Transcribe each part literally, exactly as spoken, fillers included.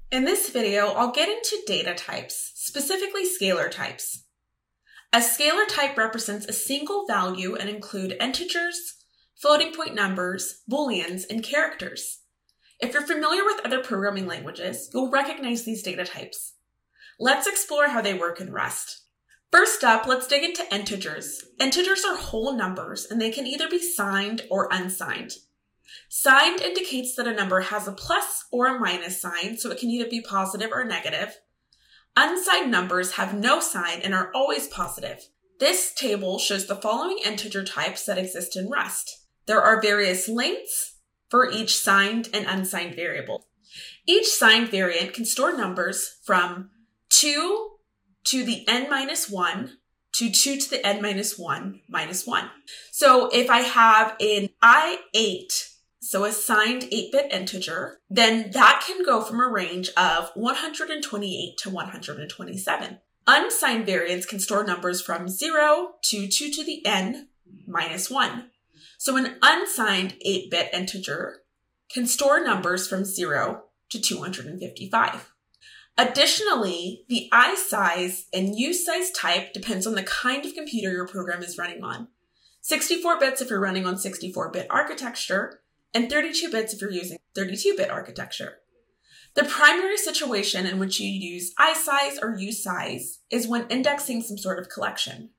In this video, I'll get into data types, specifically scalar types. A scalar type represents a single value and include integers, floating point numbers, booleans, and characters. If you're familiar with other programming languages, you'll recognize these data types. Let's explore how they work in Rust. First up, let's dig into integers. Integers are whole numbers, and they can either be signed or unsigned. Signed indicates that a number has a plus or a minus sign, so it can either be positive or negative. Unsigned numbers have no sign and are always positive. This table shows the following integer types that exist in Rust. There are various lengths for each signed and unsigned variable. Each signed variant can store numbers from two to the n minus one to two to the n minus one minus one. So if I have an i eight, so a signed eight-bit integer, then that can go from a range of one hundred twenty-eight to one hundred twenty-seven. Unsigned variants can store numbers from zero to two to the n minus one. So an unsigned eight-bit integer can store numbers from zero to two hundred fifty-five. Additionally, the I-size and U-size type depends on the kind of computer your program is running on. sixty-four bits if you're running on sixty-four bit architecture, and thirty-two bits if you're using thirty-two bit architecture. The primary situation in which you use I-size or U-size is when indexing some sort of collection.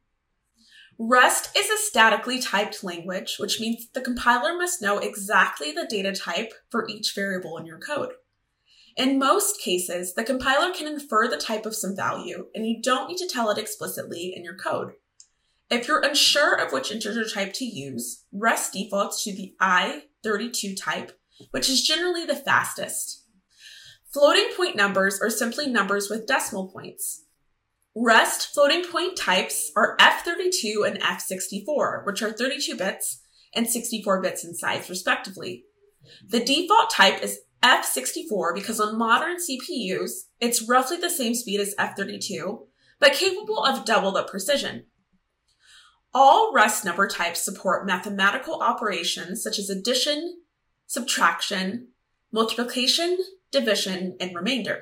Rust is a statically typed language, which means the compiler must know exactly the data type for each variable in your code. In most cases, the compiler can infer the type of some value, and you don't need to tell it explicitly in your code. If you're unsure of which integer type to use, Rust defaults to the I thirty-two type, which is generally the fastest. Floating point numbers are simply numbers with decimal points. Rust floating point types are F thirty-two and F sixty-four, which are thirty-two bits and sixty-four bits in size, respectively. The default type is F sixty-four because on modern C P Us, it's roughly the same speed as F thirty-two, but capable of double the precision. All Rust number types support mathematical operations such as addition, subtraction, multiplication, division, and remainder.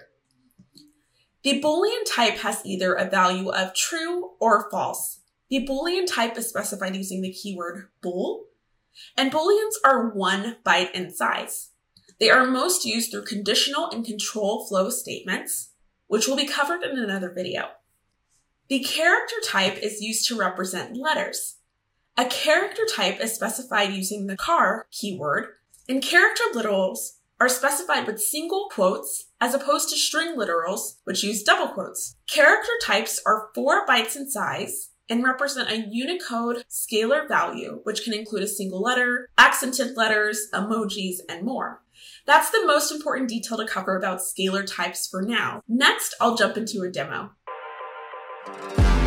The Boolean type has either a value of true or false. The Boolean type is specified using the keyword bool, and Booleans are one byte in size. They are most used through conditional and control flow statements, which will be covered in another video. The character type is used to represent letters. A character type is specified using the char keyword, and character literals are specified with single quotes as opposed to string literals, which use double quotes. Character types are four bytes in size and represent a Unicode scalar value, which can include a single letter, accented letters, emojis, and more. That's the most important detail to cover about scalar types for now. Next, I'll jump into a demo.